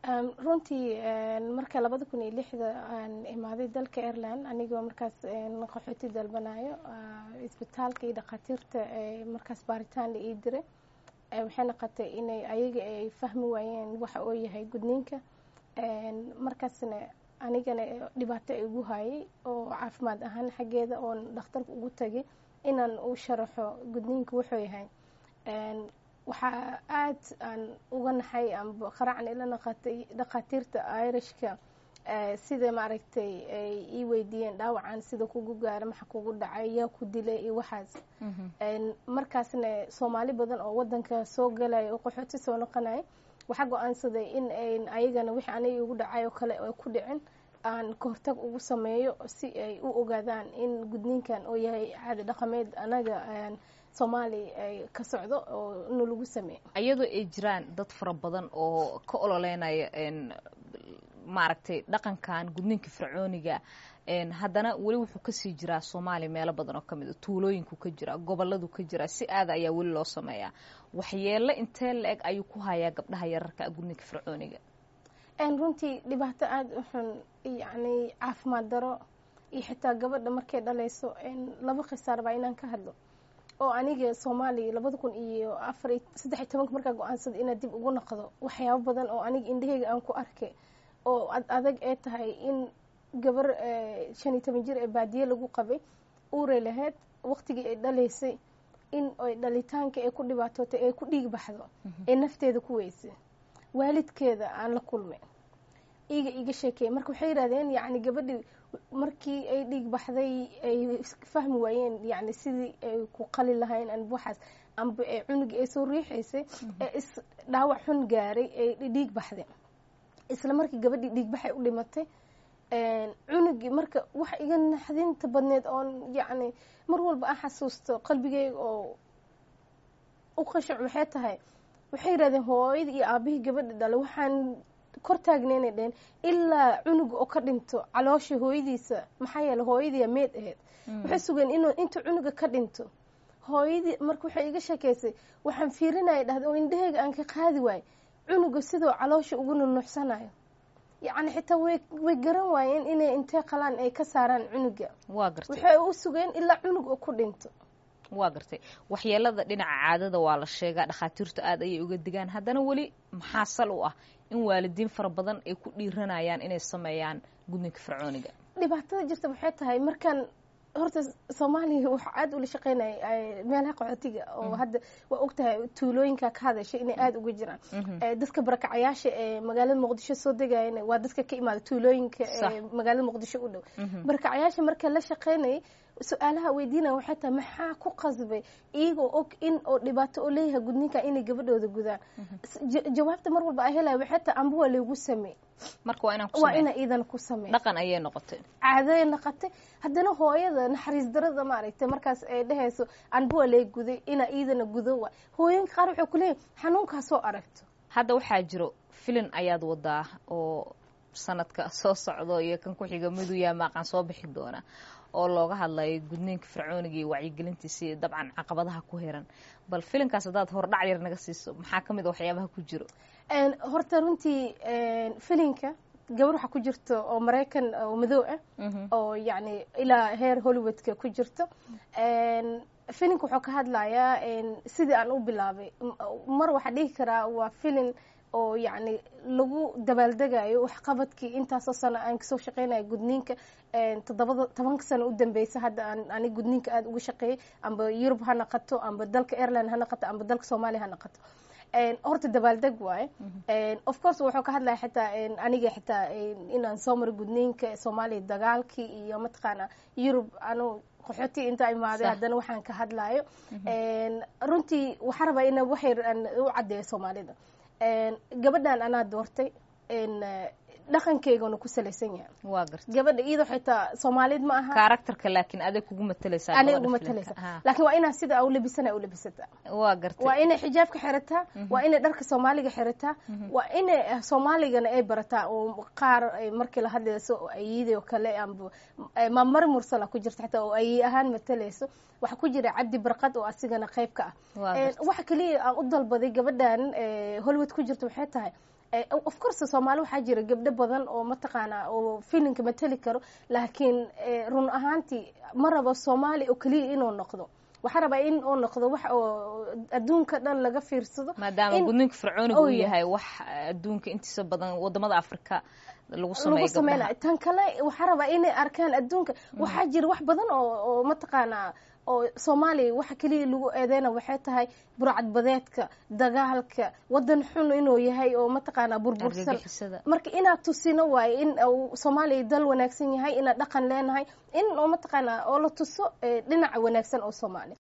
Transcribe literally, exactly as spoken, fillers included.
runtii marka labada kun iyo lixda aan imaaday dalka Ireland anigoo markaas qaxooti dalbanayo isbitaalka iyo dhaqaatiirta markaas baaritaan la ii diray waxay noqotay inay ayaga ay fahmi waayeen waxa uu yahay gudniinka markaasna anigana dhibaato igu hayay oo caafimaad ahaan xageeda oo dhakhtarka ugu tagay inaan u sharaxo gudniinka wuxuu yahay waxa aad aan uga naxay amba qaracna ila naqatay dhaqaatiirta Irishka sida maaragtay ay ii weydiiyeen dhaawacan sida kugu gaar maxa kugu dhacay yaa ku dilay iyo waxaas markaasna Soomaali badan oo wadanka soo galay oo qaxooti soo noqonay waxa go'aansaday in ay ayagana wixii anay ugu dhacay oo kale oo ku dhicin aan ka hortag ugu sameeyo si ay u ogaadaan in gudniinkan oo yahay caado dhaqameed anaga Soomaali ay ka socdo oo inuu lagu sameeyo ayadoo ay jiraan dad fara badan oo ka ololeynaya in maaragtay dhaqankan gudniinka fircooniga een haddana wali wuxuu ka sii jiraa Soomaali meelo badan oo kamid ah tuulooyinku ka jira goboladu ka jira si aad ayaa wali loo sameeyaa waxyeelo intee leeg ayuu ku hayaa gabdhaha yararka gudniinka fircooniga een runtii dhibaato aad u xun yani caafimaad daro iyo xitaa gabadha markay dhalayso een laba khisaar baa inaan ka hadlo oo aniga Soomaali labada kun iyo afar iyo saddex iyo toban markaa go'aansaday inaan dib ugu noqdo waxyaabo badan oo aniga indhahayga aan ku arkay oo adag ay tahay in gabar shan iyo toban jir ee baadiye lagu qabay uure lahayd waqtigii ay dhalaysay in ay dhalitaanka ay ku dhibaatootay ay ku dhiig baxdo ee nafteeda ku weysay waalidkeeda aan la kulmay iga iga sheekay marka waxay yiraahdeen yani gabadhii markii ay dhiig baxday ay fahmi waayeen yani sidii ay ku qali lahayn aan waxaas amba ay cunug ay soo riixaysay ee is dhaawac xun gaaray ay dhiig baxday isla markii gabadhii dhiig baxay u dhimatay een cunugii marka wax iga naxdinta badneed oo yani mar walba aan xasuusto qalbigayga oo u qashac waxay tahay waxay yiraahdeen hooyadii iyo aabihii gabadha dhalay waxaan kor taagneynay dheen ilaa cunug oo ka dhinto caloosha hooyadiisa maxaa yeelay hooyadii meed ahayd waxay sugeen inuu inta cunuga ka dhinto hooyadii marka waxay iga sheekaysay waxaan fiirinayay dhahday oo indhahayga aan ka qaadi waay cunuga sidoo caloosha ugu nunuxsanayo yani xitaa way way garan waayeen inay intee qalaan ay ka saaraan cunuga waa gartay waxay u sugeen ilaa cunug oo ku dhinto waa gartay waxyeelada dhinaca caadada waa la sheegaa dhaqaatiirtu aad ayay uga digaan haddana wali maxaa sal u ah in waalidiin fara badan ay ku dhiiranayaan inay sameeyaan gudniinka fircooniga dhibaatada jirta waxay tahay markan horta Soomaaliya waxa aad u la shaqeynay meelaha qaxootiga oo hadda waa ogtahay tuulooyinka ka hadashay inay aad uga jiraan dadka barakacayaasha ee magaalada Muqdisho soo degayeen waa dadka ka imaada tuulooyinka ee magaalada Muqdisho u dhow barakacayaasha marka la shaqeynay su'aalaha weydiina waxay tahay maxaa ku qasbay iyagoo og in oo dhibaato oo leeyahay gudniinka inay gabadhooda gudaan jawaabta mar walba ay helayaan waxay tahay amba waa lagu sameey marka waa inaan ku sameey waa ina iidan ku sameey dhaqan ayay noqotay caado ay noqotay haddana hooyada naxariis darada maaragtay markaas ay dhahayso amba waa lay guday ina iidana gudo waa hooyinka qaar waxay ku leeyihiin xanuunka soo aragto hadda waxaa jiro filin ayaad wadaa oo sanadka soo socdo iyo kan ku xiga midu yaa maaqan soo bixi doona oo looga hadlayo gudniinka fircooniga iyo wacyigelintiisa dabcan caqabadaha ku heran bal filinkaas hadaad hordhac yar naga siiso maxaa ka mid ah waxyaabaha ku jiro een horta runtii een filinka gabar waxa ku jirto oo Mareykan oo madow ah oo yani ilaa heer Hollywoodka ku jirto een filinka wuxuu ka hadlayaa een sidii aan u bilaabay mar waxa dhihi karaa waa filin oo yani lagu dabaaldagayo wax qabadkii intaas oo sano aan kasoo shaqeynay gudniinka een toddoba toban sano u dambeysay hadda aan ani gudniinka aad uga shaqeeyay amba Europe ha noqoto amba dalka Ireland ha noqoto amba dalka Soomaaliya ha noqoto een horta dabaaldag waay een of course wuxuu ka hadlayaa xitaa een aniga xitaa inaan soo mar gudniinka Soomaaliya dagaalkii iyo matqaana Europe anu qaxooti inta imaaday haddana waxaan ka hadlayo een runtii waxa rabaa in waxay u cadeeyo Soomaalida een gabadhan ana doortay een dhaqankeygana ku salaysan yahay waa gartay gabadha iyadoo xitaa Soomaalid ma aha karakterka laakiin adeeg kugu matalaysaa aniga ugu matalaysaa laakiin waa inaa sida u labisana u labisata waa gartay waa inay xijaabka xirataa waa inay dharka Soomaaliga xirataa waa inay Soomaaligana ay barataa oo qaar markii la hadlayso ayidoo kale amba ma mar mursala ku jirta xitaa oo ay ahaan matalayso waxa ku jira Cabdi Barqad oo asigana qayb ka ah waxa kaliya aan u dalbaday gabadhan Hollywood ku jirto waxay tahay of course Soomaali waxaa jira gabdho badan oo mataqaana oo filinka matali karo laakiin run ahaantii ma rabo Soomaali oo kaliya inuu noqdo waxa raba in uu noqdo wax oo adduunka dhan laga fiirsado maadaama gudniinka fircooniga uu yahay wax adduunka intiisa badan wadamada Afrika lagu sameeyo gabdhaha tan kale waxa raba inay arkaan adduunka waxa jira wax badan oo mataqaana oo Soomaali waxa kaliya lagu eedeena waxay tahay burcad badeedka dagaalka wadan xun inuu yahay oo mataqaana burbursan marka inaad tusino waay in Soomaali dal wanaagsan yahay ina dhaqan leenahay in oo mataqaana oo la tuso dhinaca wanaagsan oo Soomaali